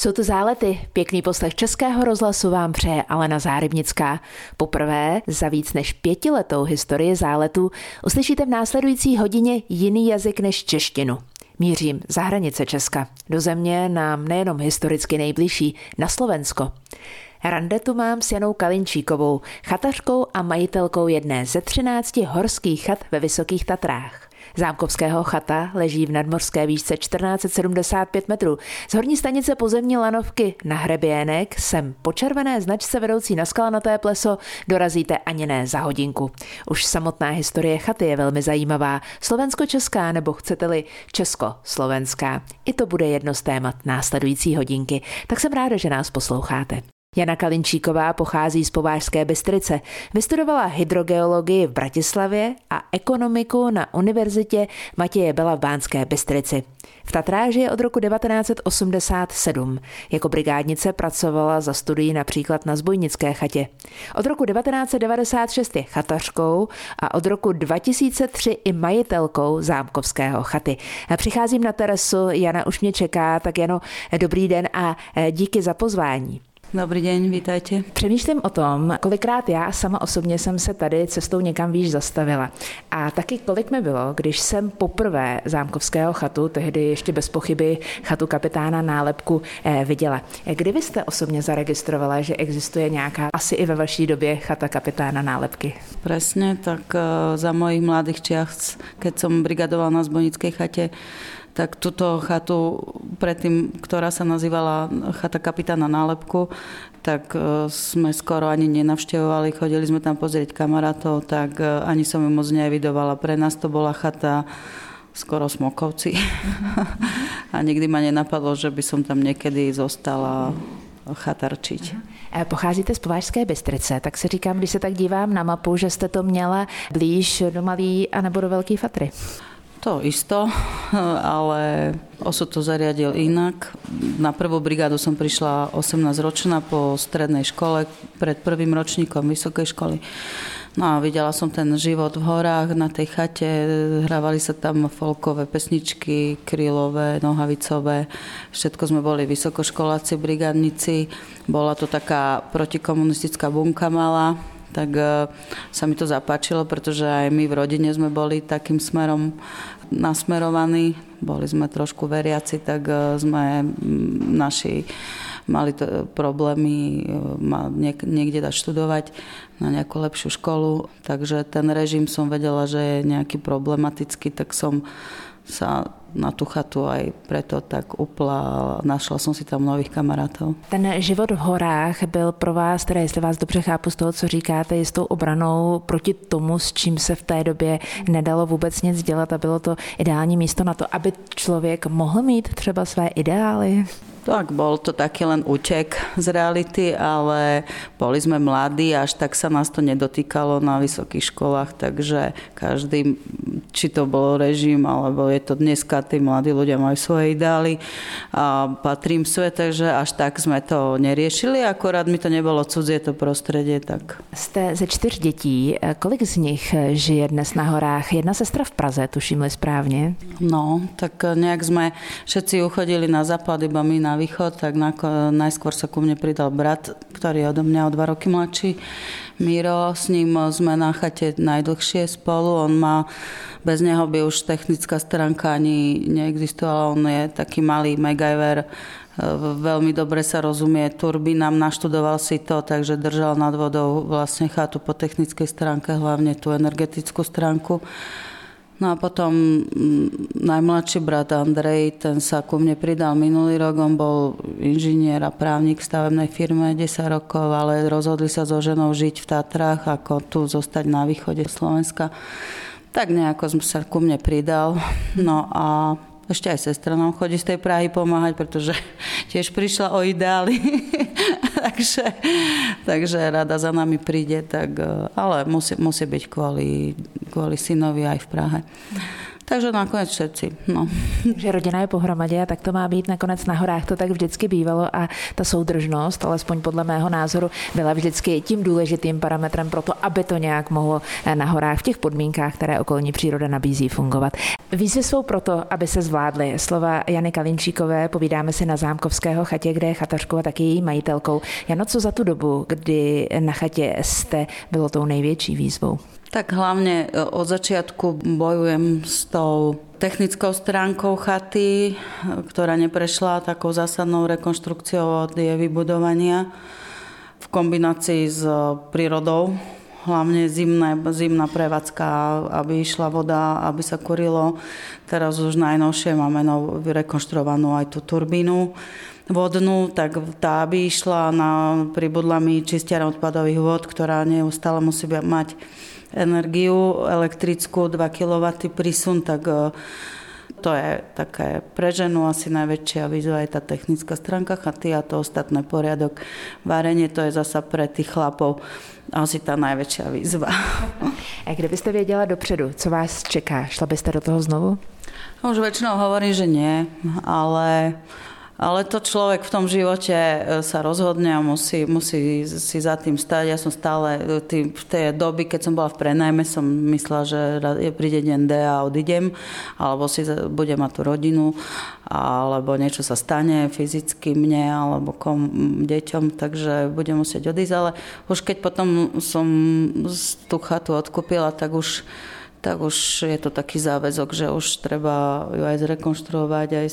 Jsou to Zálety. Pěkný poslech Českého rozhlasu vám přeje Alena Zárybnická. Poprvé za víc než 5letou historii Záletů uslyšíte v následující hodině jiný jazyk než češtinu. Mířím za hranice Česka, do země nám nejenom historicky nejbližší, na Slovensko. Rande tu mám s Janou Kalinčíkovou, chatařkou a majitelkou jedné ze 13 horských chat ve Vysokých Tatrách. Zámkovského chata leží v nadmořské výšce 1475 metrů. Z horní stanice pozemní lanovky na Hřeběnek sem po červené značce vedoucí na Skalnaté pleso dorazíte ani ne za hodinku. Už samotná historie chaty je velmi zajímavá. Slovensko-česká nebo chcete-li česko-slovenská. I to bude jedno z témat následující hodinky. Tak jsem ráda, že nás posloucháte. Jana Kalinčíková pochází z Považské Bystrice. Vystudovala hydrogeologii v Bratislavě a ekonomiku na univerzitě Matěje Bela v Banské Bystrici. V Tatrách žije od roku 1987. Jako brigádnice pracovala za studií například na Zbojnické chatě. Od roku 1996 je chatařkou a od roku 2003 i majitelkou Zámkovského chaty. Přicházím na terasu, Jana už mě čeká, tak Jano, dobrý den a díky za pozvání. Dobrý den, vítajte. Přemýšlím o tom, kolikrát já sama osobně jsem se tady cestou někam výš zastavila. A taky kolik mi bylo, když jsem poprvé Zámkovského chatu, tehdy ještě bez pochyby chatu kapitána Nálepku, viděla. Kdy vy jste osobně zaregistrovala, že existuje nějaká, asi i ve vaší době, chata kapitána Nálepky? Presne, tak za mojich mladých čias, keď som brigadovala na Zbojnickej chate, tak túto chatu predtým, ktorá sa nazývala chata kapitána Nálepku, tak sme skoro ani nenavštevovali, chodili sme tam pozrieť kamarátov, tak ani som ju moc neevidovala. Pre nás to bola chata skoro Smokovci. A nikdy ma nenapadlo, že by som tam niekedy zostala chatarčiť. Pocházíte z Považské Bystrice, tak si říkám, když se tak dívám na mapu, že jste to měla blíž do Malý a nebo do Veľkej Fatry. To isto, ale osud to zariadil inak. Na prvú brigádu som prišla 18-ročná po strednej škole pred prvým ročníkom vysokej školy. No a videla som ten život v horách na tej chate, hrávali sa tam folkové pesničky, krylové, nohavicové, všetko sme boli vysokoškoláci, brigádnici. Bola to taká protikomunistická bunka malá, tak sa mi to zapáčilo, pretože aj my v rodine sme boli takým smerom nasmerovaní. Boli sme trošku veriaci, tak sme naši mali problémy niekde dať študovať na nejakú lepšiu školu. Takže ten režim som vedela, že je nejaký problematický, tak som sa na tu chatu aj preto tak upla a našla som si tam nových kamarátov. Ten život v horách byl pro vás, teda jestli vás dobře chápu z toho, co říkáte, jistou obranou proti tomu, s čím se v té době nedalo vůbec nic dělat a bylo to ideální místo na to, aby člověk mohl mít třeba své ideály? Tak, bol to taký len útek z reality, ale boli sme mladí, až tak sa nás to nedotýkalo na vysokých školách, takže každý, či to bol režim, alebo je to dneska, tí mladí ľudia majú svoje ideály a patrí im svet, takže až tak sme to neriešili, akorát mi to nebolo cudzie to prostredie. Tak. Jste ze 4 dětí, kolik z nich žije dnes na horách? Jedna sestra v Praze, tuším-li správně? No, tak nejak sme všetci uchodili na západ, iba my na východ, tak najskôr sa ku mne pridal brat, ktorý je odo mňa o 2 roky mladší, Miro, s ním sme na chate najdlhšie spolu, on má, bez neho by už technická stránka ani neexistovala, on je taký malý MacGyver, veľmi dobre sa rozumie turbínam, naštudoval si to, takže držal nad vodou vlastne chatu po technickej stránke, hlavne tú energetickú stránku. No a potom najmladší brat Andrej, ten sa ku mne pridal minulý rok, on bol inžinier a právnik v stavebnej firme 10 rokov, ale rozhodli sa so ženou žiť v Tatrách, ako tu zostať na východe Slovenska. Tak nejako sa ku mne pridal. No a ešte aj sestra nám chodí z tej Prahy pomáhať, pretože tiež prišla o ideály. takže rada za nami príde, tak, ale musí byť kvôli synovi aj v Prahe. Takže nakonec všetci. No. Takže rodina je pohromadě a tak to má být. Nakonec na horách to tak vždycky bývalo a ta soudržnost, alespoň podle mého názoru, byla vždycky tím důležitým parametrem pro to, aby to nějak mohlo na horách v těch podmínkách, které okolní příroda nabízí, fungovat. Výzvy jsou proto, aby se zvládly. Slova Jany Kalinčíkové, povídáme si na Zámkovského chatě, kde je chatařkou a taky její majitelkou. Jano, co za tu dobu, kdy na chatě jste, bylo tou největší výzvou? Tak hlavne od začiatku bojujem s tou technickou stránkou chaty, ktorá neprešla takou zásadnou rekonštrukciou od jej vybudovania v kombinácii s prírodou. Hlavne zimná prevádzka, aby išla voda, aby sa kurilo. Teraz už najnovšie máme rekonštruovanú aj tú turbínu vodnú, tak tá by išla na pribudlami čistiara odpadových vod, ktorá neustále musí mať energiu elektrickú 2 kW prísun, tak to je také pre ženu asi najväčšia výzva je tá technická stránka chaty a to ostatné poriadok. Varenie to je zasa pre tých chlapov asi tá najväčšia výzva. A kdybyste věděla dopředu, co vás čeká, šla byste do toho znovu? No, už väčšinou hovorím, že nie, ale to človek v tom živote sa rozhodne a musí si za tým stať. Ja som stále v tej doby, keď som bola v prenajme, som myslela, že príde deň D a odídem, alebo si budem mať tú rodinu, alebo niečo sa stane fyzicky mne, alebo deťom, takže budem musieť odísť. Ale už keď potom som tú chatu odkúpila, tak už je to taký záväzok, že už treba ju aj zrekonštruovať,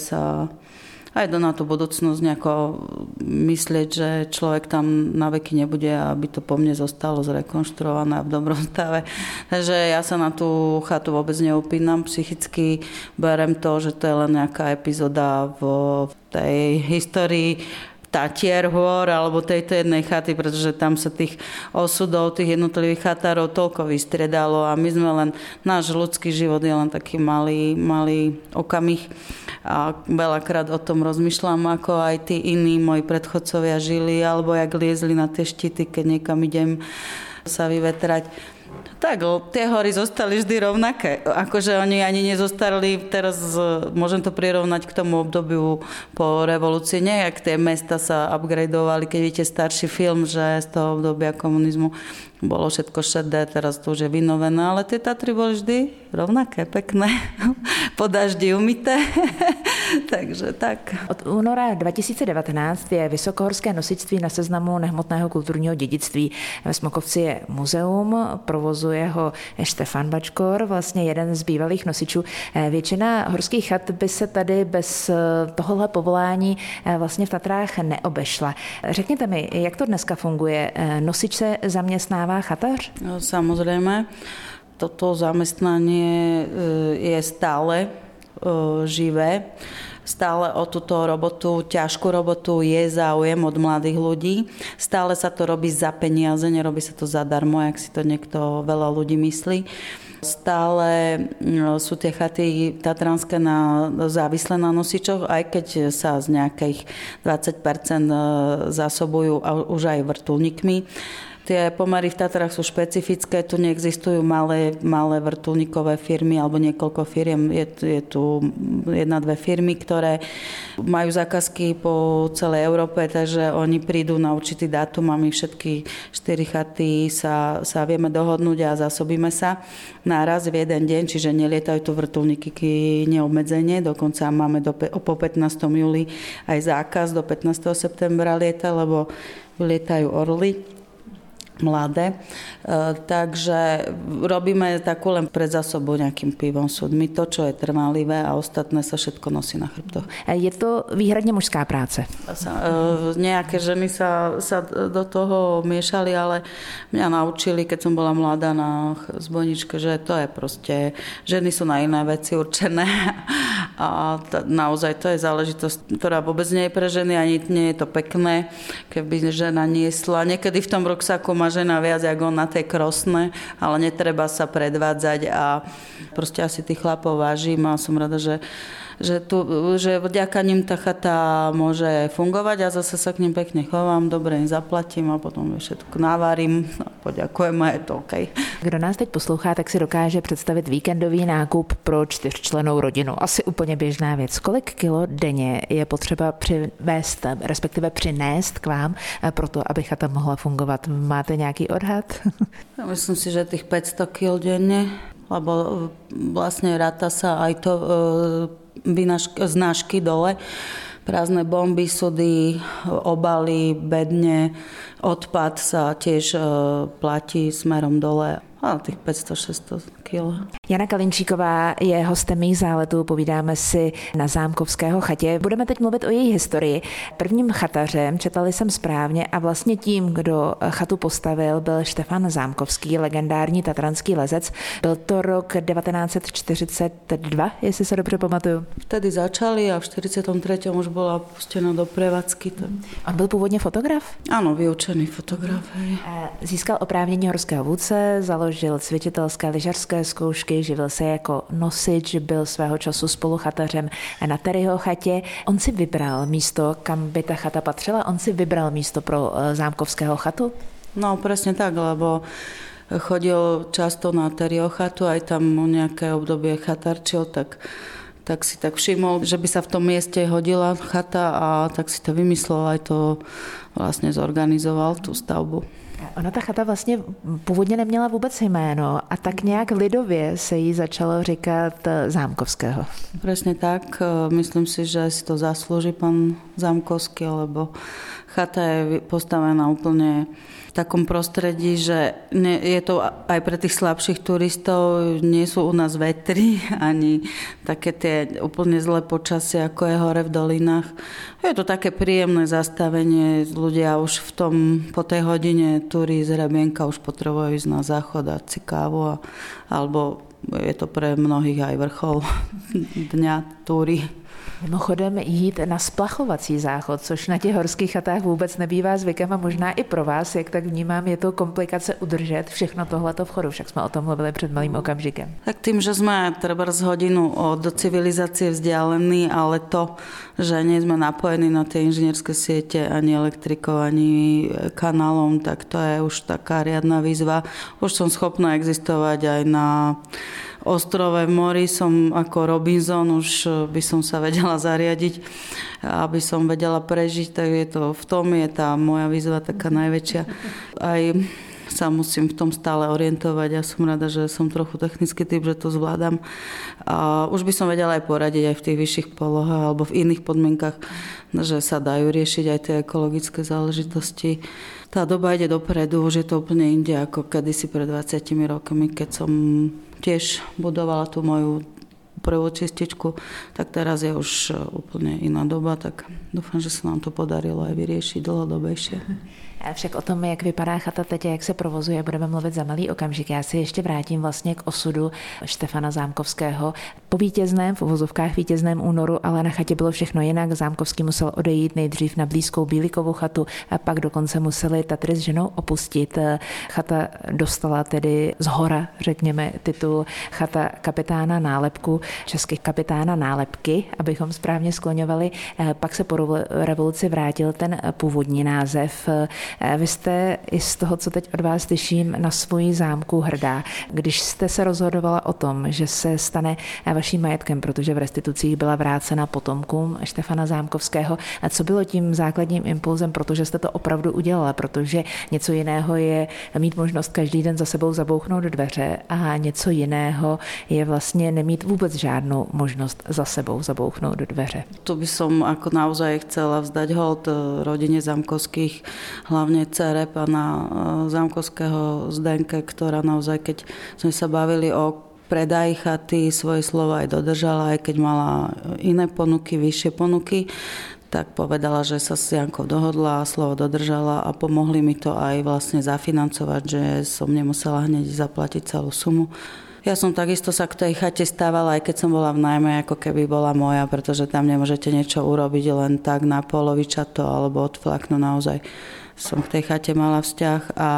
aj na tú budúcnosť nejako myslieť, že človek tam na veky nebude a aby to po mne zostalo zrekonštruované v dobrom stave. Takže ja sa na tú chatu vôbec neupínam. Psychicky berem to, že to je len nejaká epizóda v tej histórii Tatier hôr alebo tejto jednej chaty, pretože tam sa tých osudov, tých jednotlivých chatárov toľko vystredalo a my sme len, náš ľudský život je len taký malý okamih a veľakrát o tom rozmýšľam, ako aj tí iní moji predchodcovia žili alebo jak liezli na tie štíty, keď niekam idem sa vyvetrať. Tak, tie hory zostali vždy rovnaké. Akože oni ani nezostali, teraz môžem to prirovnať k tomu obdobiu po revolúcii. Nie, jak tie mesta sa upgradeovali, keď vidíte starší film, že z toho obdobia komunizmu bolo všetko šedé, teraz to už je vynovené, ale tie Tatry boli vždy rovnaké, pekné, po daždi umyté. Takže tak. Od února 2019 je vysokohorské nosičství na seznamu nehmotného kulturního dědictví. Ve Smokovci je muzeum, provozuje ho Štefan Bačkor, vlastně jeden z bývalých nosičů. Většina horských chat by se tady bez tohohle povolání vlastně v Tatrách neobešla. Řekněte mi, jak to dneska funguje? Nosič se zaměstnává chatař? No, samozrejme. Toto zamestnanie je stále živé. Stále o túto robotu, ťažkú robotu je záujem od mladých ľudí. Stále sa to robí za peniaze, nerobí sa to zadarmo, jak si to niekto veľa ľudí myslí. Stále sú tie chaty tatranské závislé na nosičoch, aj keď sa z nejakých 20% zásobujú už aj vrtuľníkmi. Tie pomery v Tatrách sú špecifické, tu neexistujú malé vrtuľníkové firmy alebo niekoľko firiem. Je tu 1-2 firmy, ktoré majú zákazky po celej Európe, takže oni prídu na určitý dátum a my všetky 4 chaty sa vieme dohodnúť a zásobíme sa naraz v jeden deň, čiže nelietajú tu vrtuľníky neobmedzenie, dokonca máme po 15. júli aj zákaz do 15. septembra lieta, lebo lietajú orly mladé. Takže robíme takú len predzásobu nejakým pivom, súdmi, to, čo je trvanlivé a ostatné sa všetko nosí na chrbtoch. Je to výhradne mužská práce? Nejaké ženy sa do toho miešali, ale mňa naučili, keď som bola mladá na zbojničke, že to je proste, ženy sú na iné veci určené a naozaj to je záležitosť, ktorá vôbec nie je pre ženy, ani nie je to pekné, keby žena niesla. Niekedy v tom ruksaku má žena viac, ako on na tej krosne, ale netreba sa predvádzať a proste asi tých chlapov vážim a som rada, že že vďaka nim tá chata môže fungovať a zase sa k nim pekne chovám, dobre im zaplatím a potom všetko navarím a poďakujem a je to OK. Kdo nás teď poslouchá, tak si dokáže představit víkendový nákup pro 4člennou rodinu. Asi úplně běžná věc. Kolik kilo denně je potřeba přivést, respektive přinést k vám, proto aby chata mohla fungovat? Máte nějaký odhad? Ja myslím si, že tých 500 kg denne, lebo vlastne ráta sa aj to znášky dole, prázdne bomby, sudy, obaly, bedne, odpad sa tiež platí smerom dole. A těch 500-600 kg. Jana Kalinčíková je hostem mých záletů, povídáme si na Zámkovského chatě. Budeme teď mluvit o její historii. Prvním chatařem, četali jsem správně, a vlastně tím, kdo chatu postavil, byl Štefan Zámkovský, legendární tatranský lezec. Byl to rok 1942, jestli se dobře pamatuju. Vtedy začali a v 43. už bola pustená do prevádzky. On byl původně fotograf? Ano, vyučený fotograf. Získal oprávnění horského vůdce, založil cvičitelské lyžařské zkoušky, živil se jako nosič, byl svého času spoluchatařem na Terryho chatě. On si vybral místo, kam by ta chata patřila? On si vybral místo pro Zámkovského chatu? No, presne tak, lebo chodil často na Terryho chatu, aj tam nejaké obdobie chatarčil, tak si tak všimol, že by sa v tom mieste hodila chata a tak si to vymyslel, aj to vlastne zorganizoval, tú stavbu. Ona ta chata vlastně původně neměla vůbec jméno a tak nějak lidově se jí začalo říkat Zámkovského. Presne tak. Myslím si, že si to zaslúži pán Zámkovský, lebo chata je postavená úplne v takom prostredí, že je to aj pre tých slabších turistov, nie sú u nás vetry, ani také tie úplne zlé počasie, ako je hore v dolinách. Je to také príjemné zastavenie, ľudia už po tej hodine túry z Hrebienka už potrebujú ísť na záchod, dať si kávu, alebo je to pre mnohých aj vrchol dňa túry. Mimochodem jít na splachovací záchod, což na těch horských chatách vůbec nebývá zvykem a možná i pro vás, jak tak vnímám, je to komplikace udržet všechno tohleto v chodu. Však jsme o tom mluvili před malým okamžikem. Tak tým, že sme treba z hodinu od civilizácie vzdialení, ale to, že nie sme napojení na tie inžinierské siete ani elektrikou, ani kanálom, tak to je už taká riadna výzva. Už som schopná existovať aj na ostrove v mori, som ako Robinson, už by som sa vedela zariadiť, aby som vedela prežiť, tak je to, v tom je tá moja výzva taká najväčšia. Aj sa musím v tom stále orientovať. Ja som rada, že som trochu technický typ, že to zvládam. A už by som vedela aj poradiť aj v tých vyšších polohách alebo v iných podmienkach, že sa dajú riešiť aj tie ekologické záležitosti. Tá doba ide dopredu, už je to úplne inde ako kedysi pred 20 rokmi, keď som tiež budovala tú moju prvú čističku, tak teraz je už úplne iná doba, tak dúfam, že sa nám to podarilo aj vyriešiť dlhodobejšie. Však o tom, jak vypadá chata teď a jak se provozuje, budeme mluvit za malý okamžik. Já se ještě vrátím vlastně k osudu Štefana Zámkovského. Po vítězném, v uvozovkách vítězném únoru, ale na chatě bylo všechno jinak. Zámkovský musel odejít nejdřív na blízkou Bílikovu chatu a pak dokonce museli Tatry s ženou opustit. Chata dostala tedy zhora, řekněme, titul chata kapitána nálepku, českých kapitána nálepky, abychom správně skloňovali. Pak se po revoluci vrátil ten původní název. Vy jste i z toho, co teď od vás slyším, na svoji zámku hrdá. Když jste se rozhodovala o tom, že se stane vaším majetkem, protože v restitucích byla vrácena potomkům Štefana Zámkovského, a co bylo tím základním impulzem, protože jste to opravdu udělala, protože něco jiného je mít možnost každý den za sebou zabouchnout dveře a něco jiného je vlastně nemít vůbec žádnou možnost za sebou zabouchnout do dveře. Tu by som ako naozaj chcela vzdať hold rodine Zámkovských, hlavne dcere pána Zámkovského Zdenke, ktorá naozaj, keď sme sa bavili o predaji chaty, svoje slova aj dodržala, aj keď mala iné ponuky, vyššie ponuky, tak povedala, že sa s Jankou dohodla, slovo dodržala a pomohli mi to aj vlastne zafinancovať, že som nemusela hneď zaplatiť celú sumu. Ja som takisto sa k tej chate stávala, aj keď som bola v nájme, ako keby bola moja, pretože tam nemôžete niečo urobiť len tak na polovičato alebo odflaknú naozaj. Som k tej chate mala vzťah a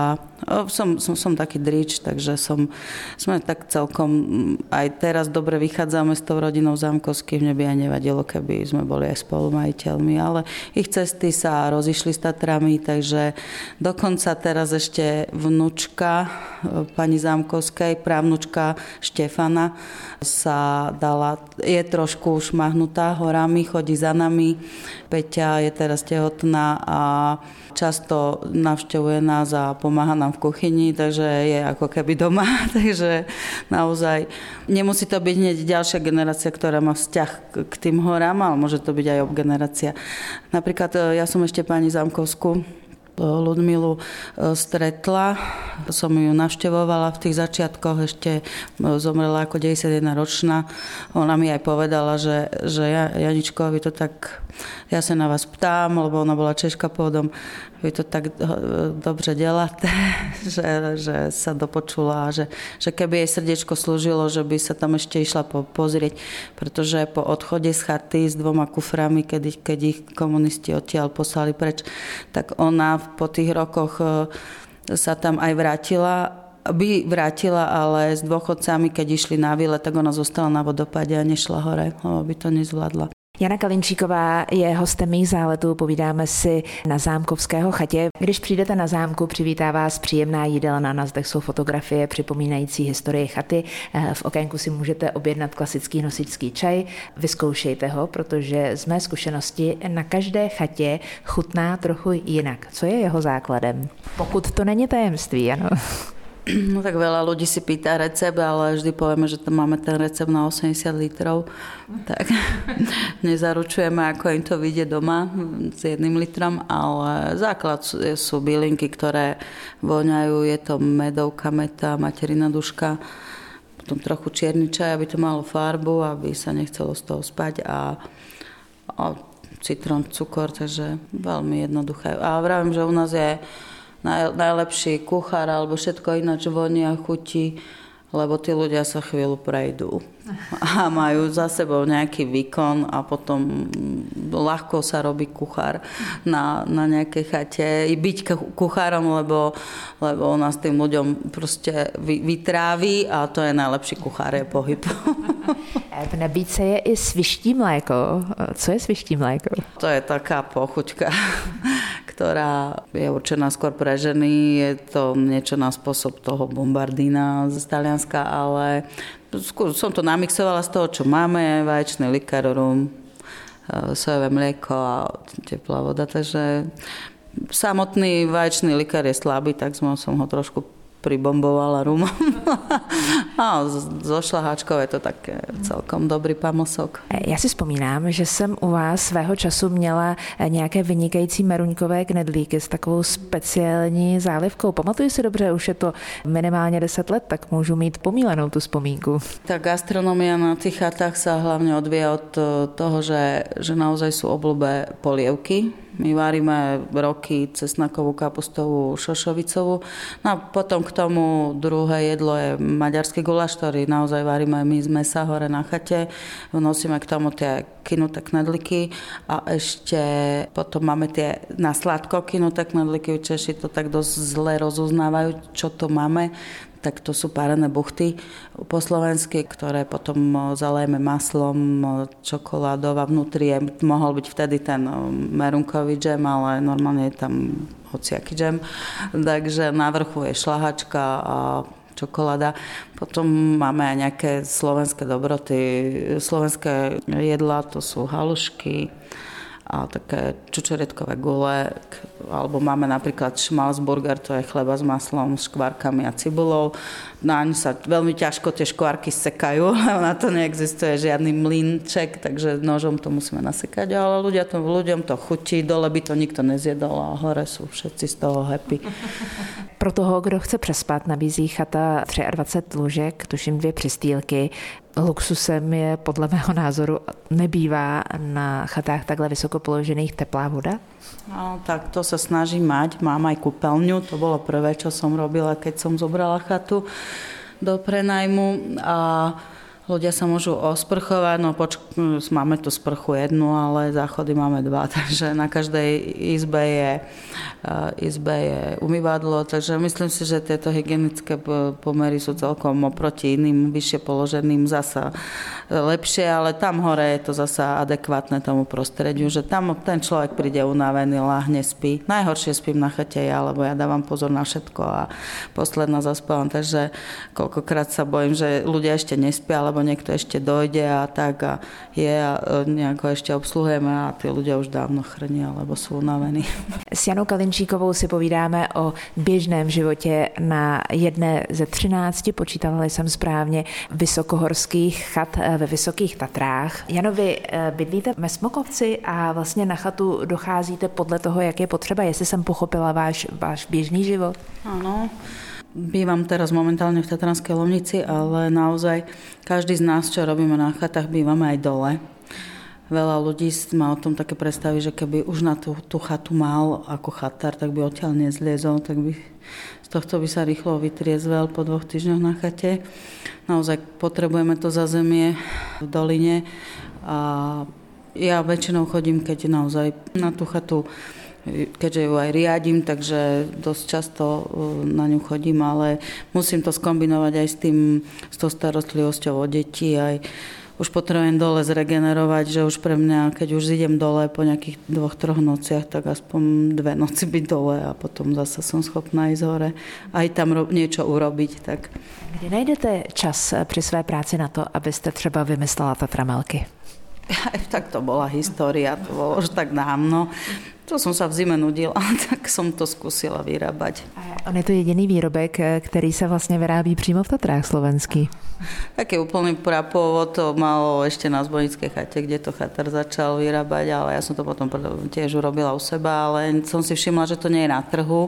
Som taký drič, takže sme tak celkom aj teraz dobre vychádzame s tou rodinou Zámkovských. Mne by aj nevadilo, keby sme boli aj spolumajiteľmi, ale ich cesty sa rozišli s Tatrami, takže dokonca teraz ešte vnučka pani Zámkovskej, právnučka Štefana sa dala, je trošku šmahnutá horami, chodí za nami. Peťa je teraz tehotná a často navštevuje nás a pomáha nám v kuchyni, takže je ako keby doma. Takže naozaj nemusí to byť hneď ďalšia generácia, ktorá má vzťah k tým horám, ale môže to byť aj generácia. Napríklad ja som ešte pani Zámkovskú Ľudmilu stretla, som ju navštevovala v tých začiatkoch, ešte zomrela ako 91-ročná. Ona mi aj povedala, že Janičko, vy to tak, ja sa na vás ptám, lebo ona bola Češka pôvodom, vy to tak dobře děláte, že sa dopočula, že keby jej srdiečko slúžilo, že by sa tam ešte išla pozrieť, pretože po odchode z chaty s 2 kuframi, keď ich komunisti odtiaľ poslali preč, tak ona po tých rokoch sa tam aj vrátila, ale s dôchodcami, keď išli na výlet, tak ona zostala na vodopáde a nešla hore, lebo by to nezvládla. Jana Kalinčíková je hostem mých záletů, povídáme si na Zámkovského chatě. Když přijdete na zámku, přivítá vás příjemná jídelna, na zdech jsou fotografie připomínající historii chaty. V okénku si můžete objednat klasický nosičský čaj, vyzkoušejte ho, protože z mé zkušenosti na každé chatě chutná trochu jinak. Co je jeho základem? Pokud to není tajemství, ano. No tak veľa ľudí si pýta recept, ale vždy povieme, že tam máme ten recept na 80 litrov. Tak nezaručujeme, ako im to vyjde doma s 1 litrom, ale základ sú bylinky, ktoré voňajú. Je to medovka, meta, materina duška, potom trochu čierny čaj, aby to malo farbu, aby sa nechcelo z toho spať a citrón, cukor, takže veľmi jednoduché. A vravím, že u nás je najlepší kuchár alebo všetko ináč vonia, chutí, lebo tí ľudia sa chvíľu prejdú a majú za sebou nejaký výkon a potom ľahko sa robí kuchár na nejakej chate. I byť kuchárom, lebo u nás tým ľuďom proste vytráví a to je najlepší kuchár, je pohyb. V nabídce je i sviští mléko. Co je sviští mléko? To je taká pochuťka, ktorá je určená skôr pre ženy. Je to niečo na spôsob toho bombardína z Talianska, ale skôr som to namixovala z toho, čo máme. Vaječný likár, rum, sojové mlieko a teplá voda. Takže samotný vaječný likár je slabý, tak som ho trošku pribombovala rumom. A zo šlaháčkou je to také celkom dobrý pamlsok. Já si vzpomínám, že jsem u vás svého času měla nějaké vynikající meruňkové knedlíky s takovou speciální zálivkou. Pamatuju si dobře, už je to minimálně 10 let, tak můžu mít pomílenou tu vzpomínku. Tá gastronomia na tých chatách sa hlavne odvíja od toho, že naozaj sú obľúbe polievky. My varíme roky cesnakovú, kapustovú, šošovicovú. No a potom k tomu druhé jedlo je maďarský guláš, ktorý naozaj varíme my z mesa hore na chate. Nosíme k tomu tie kynuté knedliky a ešte potom máme tie na sladko kynuté knedliky. Češi to tak dosť zle rozuznávajú, čo to máme. Tak to sú párené buchty po slovensky, ktoré potom zalejeme maslom, čokoládou a vnútri mohol byť vtedy ten merunkový džem, ale normálne je tam hociaký džem. Takže na vrchu je šlahačka a čokoláda. Potom máme aj nejaké slovenské dobroty, slovenské jedlá, to sú halušky a také čučoretkové gule, alebo máme napríklad šmalzburger, to je chleba s maslom, s škvárkami a cibulou. Naň sa veľmi ťažko tie škvárky sekajú, na to neexistuje žiadny mlynček, takže nožom to musíme nasekať, ale ľuďom to chutí, dole by to nikto nezjedol a hore sú všetci z toho happy. Pro toho, kdo chce přespat, nabízí chata 23 lůžek, tuším 2 přistýlky. Luxusem je podle mého názoru nebývá na chatách takhle vysoko položených teplá voda? No, tak to sa snažím mať. Mám aj kúpeľňu, to bolo prvé, čo som robila, keď som zobrala chatu do prenajmu. A Ľudia sa môžu osprchovať, máme tu sprchu jednu, ale záchody máme dva, takže na každej izbe je umývadlo, takže myslím si, že tieto hygienické pomery sú celkom oproti iným vyššie položeným zasa lepšie, ale tam hore je to zasa adekvátne tomu prostrediu, že tam ten človek príde unavený, láhne, spí. Najhoršie spím na chate ja, lebo ja dávam pozor na všetko a posledná zaspávam, takže koľkokrát sa bojím, že ľudia ešte nespia, alebo niekto ešte dojde a tak a nejako ešte obsluhujeme a tí ľudia už dávno chrnia, alebo sú unavení. S Janou Kalinčíkovou si povídáme o běžném životě na jedné ze 13, počítala jsem správně, vysokohorských chat ve Vysokých Tatrách. Jano, vy bydlíte ve Smokovci a vlastně na chatu docházíte podle toho, jak je potřeba, jestli jsem pochopila váš běžný život. Áno. Bývam teraz momentálne v Tatranskej Lomnici, ale naozaj každý z nás, čo robíme na chatách, bývame aj dole. Veľa ľudí má o tom také predstavy, že keby už na tú chatu mal ako chatár, tak by odtiaľ nezliezol, tak by z tohto by sa rýchlo vytriezvel po 2 týždňoch na chate. Naozaj potrebujeme to zázemie v doline a ja väčšinou chodím, keď naozaj na tú chatu, keďže ju aj riadím, takže dosť často na ňu chodím, ale musím to skombinovať aj s tou starostlivosťou o deti, aj už potrebujem dole zregenerovať, že už pre mňa, keď už idem dole po nejakých 2-3 nociach, tak aspoň 2 noci byť dole a potom zase som schopná ísť hore aj tam niečo urobiť. Tak. Kdy najdete čas při své práci na to, abyste třeba vymyslela Tatramelky? Tak to bola história, to bolo už tak dávno. To som sa v zime nudila, tak som to skúsila vyrábať. A on je to jediný výrobek, který se vlastně vyrábí přímo v Tatrách slovenský. Taký úplný prapôvod to malo ešte na Zbojnickej chate, kde to chatár začal vyrábať, ale ja som to potom tiež urobila u seba, ale som si všimla, že to nie je na trhu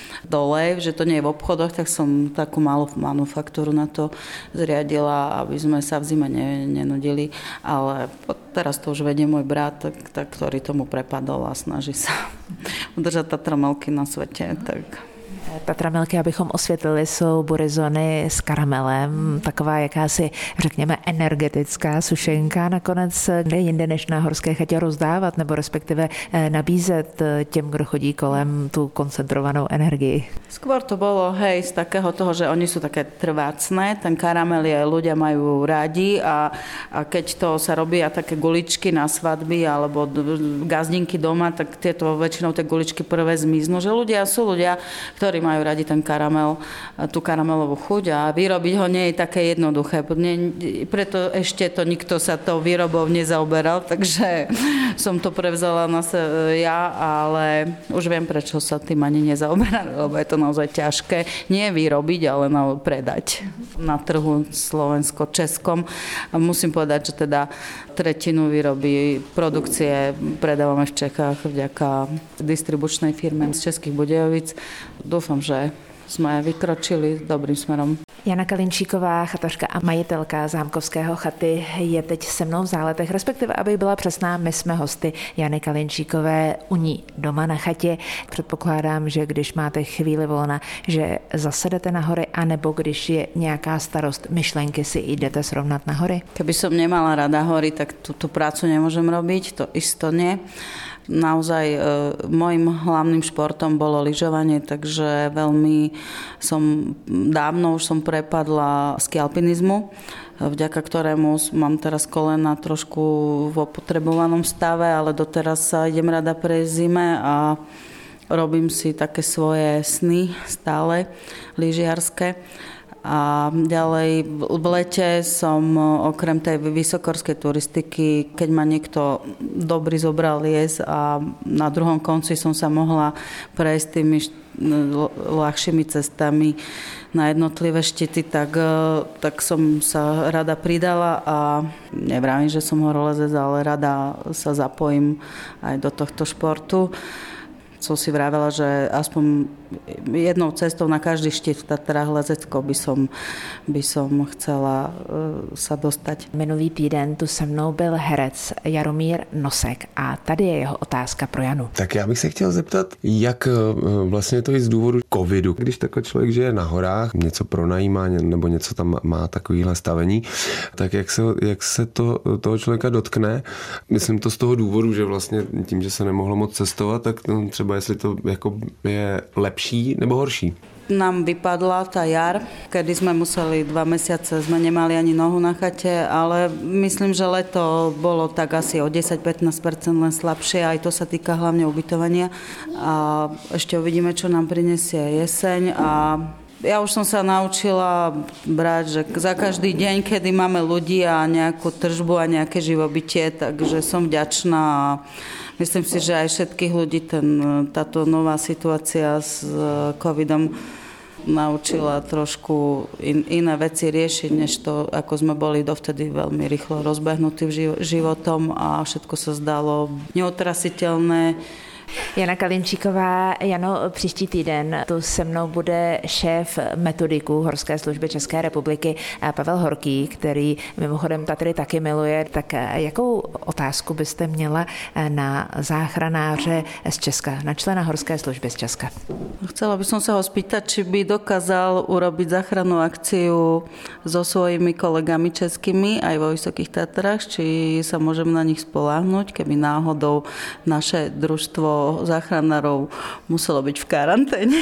dole, že to nie je v obchodoch, tak som takú malú manufaktúru na to zriadila, aby sme sa v zime nenudili, ale teraz to už vedie môj brat, ktorý tomu prepadol a snaží sa udržať Tatramelky na svete, tak... Tatramelky, abychom osvětlili, jsou burizony s karamelem, taková jakási, řekněme, energetická sušenka. Nakonec kde jinde než na Horské chatě rozdávat, nebo respektive nabízet těm, kdo chodí kolem, tu koncentrovanou energii. Skôr to bolo, z takého toho, že oni sú také trvácne, ten karamel ľudia majú rádi a keď to sa robí a také guličky na svadby alebo gazdinky doma, tak tieto väčšinou tie guličky prvé zmiznú, že sú ľudia, ktorí majú radi ten karamel, tú karamelovú chuť a vyrobiť ho nie je také jednoduché. Preto ešte to nikto sa tou výrobou nezaoberal, takže som to prevzala na ja, ale už viem, prečo sa tým ani nezaoberali, lebo je to naozaj ťažké. Nie vyrobiť, ale predať na trhu slovensko-českom. A musím povedať, že teda 1/3 výroby produkcie predávame v Čechách vďaka distribučnej firme z Českých Budějovic. Dúfam, že jsme vykročili dobrým směrem. Jana Kalinčíková, chatařka a majitelka Zámkovského chaty, je teď se mnou v Záletech, respektive, abych byla přesná, my jsme hosty Jany Kalinčíkové u ní doma na chatě. Předpokládám, že když máte chvíli volna, že zasedete na hory, anebo když je nějaká starost, myšlenky si jdete srovnat na hory? Keby som nemala rada hory, tak túto prácu nemôžem robiť, to isto nie. Naozaj môjim hlavným športom bolo lyžovanie, takže dávno už som prepadla skialpinizmu, vďaka ktorému mám teraz kolena trošku v opotrebovanom stave, ale doteraz sa idem rada prejsť zime a robím si také svoje sny stále lyžiarske. A ďalej v lete som okrem tej vysokorskej turistiky, keď ma niekto dobrý zobral les a na druhom konci som sa mohla prejsť tými ľahšími cestami na jednotlivé štíty, tak som sa rada pridala a nevravím, že som horolezec, ale rada sa zapojím aj do tohto športu. Som si vravela, že aspoň jednou cestou na každý štít v Tatrách lezeckou by som chcela sa dostať. Minulý týden tu se mnou byl herec Jaromír Nosek a tady je jeho otázka pro Janu. Tak já bych se chtěl zeptat, jak vlastně to je z důvodu covidu. Když takhle člověk žije na horách, něco pronajímá nebo něco tam má takovýhle stavení, tak jak se to toho člověka dotkne. Myslím to z toho důvodu, že vlastně tím, že se nemohlo moc cestovat, tak třeba jestli to jako je lepší nebo horší. Nám vypadla tá jar, kedy sme museli 2 mesiace, sme nemali ani nohu na chate, ale myslím, že leto bolo tak asi o 10-15% len slabšie, aj to sa týka hlavne ubytovania. A ešte uvidíme, čo nám prinesie jeseň a ja už som sa naučila brať, že za každý deň, kedy máme ľudí a nejakú tržbu a nejaké živobytie, takže som vďačná a myslím si, že aj všetkých ľudí táto nová situácia s covidom naučila trošku iné veci riešiť, než to, ako sme boli dovtedy veľmi rýchlo rozbehnutí životom a všetko sa zdalo neotrasiteľné. Jana Kalinčíková, Jano, příští týden tu se mnou bude šéf metodiků Horské služby České republiky Pavel Horký, který mimochodem Tatry taky miluje. Tak jakou otázku byste měla na záchranáře z Česka, na člena Horské služby z Česka? Chcela by som sa ho spýtať, či by dokázal urobiť záchrannú akciu so svojimi kolegami českými aj vo Vysokých Tatrách, či sa môžem na nich spoľahnúť, keby náhodou naše družstvo záchranárov muselo byť v karanténe.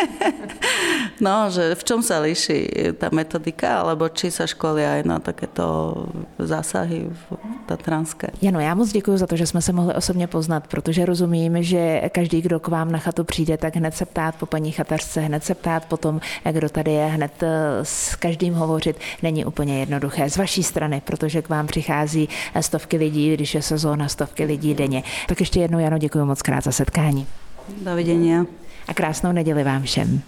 No, že v čom sa líši tá metodika, alebo či sa školia aj na takéto zásahy tatranské. Jano, já moc děkuji za to, že jsme se mohli osobně poznat, protože rozumím, že každý, kdo k vám na chatu přijde, tak hned se ptát po paní chatařce, hned se ptát po tom, kdo tady je, hned s každým hovořit není úplně jednoduché z vaší strany, protože k vám přichází stovky lidí, když je sezóna, stovky lidí denně. Tak ještě jednou, Jano, děkuji moc krát za setkání. Dovidenia. A krásnou neděli vám všem.